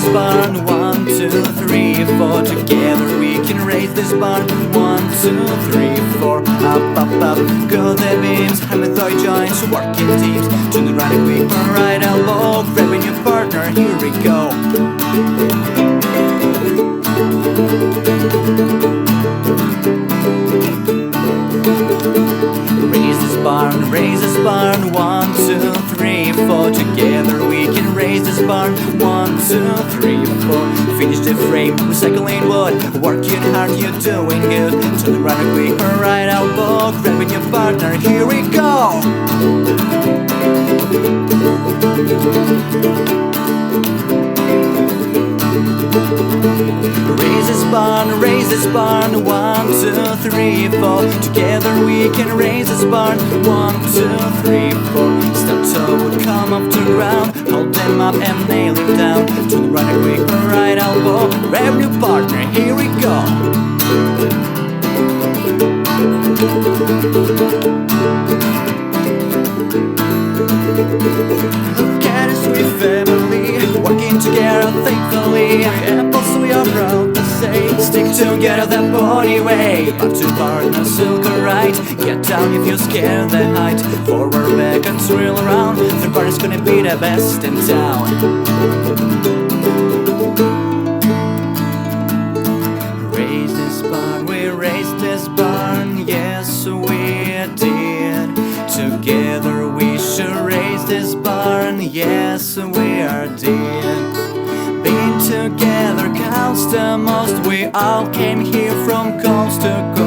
barn. 1, 2, 3, 4. Together we can raise this barn. 1, 2, 3, 4. Up, up, up, go the beams. Hammer thigh joints, working teams. Turn the right quick, right elbow. Grabbing your partner, here we go. Raise this barn, 1, 2, 3, 4. Together we can raise this barn. 1, 2, 3, 4. Finish the frame, recycling wood. Working hard, you're doing good. Turn the right quick, right elbow. Grabbing your partner, here we go. Raise this barn, 1, 2, 3, 4. Together we can raise this barn. 1, 2, 3, 4. Step toe would come up to ground. Hold them up and nail it down. To the right quick, right elbow. Grab your partner, here we go. Look at us, we family, working together thankfully. Apples we are proud to say, stick together that body way. But two partners silk right. Get down if you're scared the height. Forward, back and swirl around. The partner's gonna be the best in town. Raise this barn, we raised this barn. Yes, we did. Together we should raise this barn. Yes, we are dead. Being together counts the most. We all came here from coast to coast.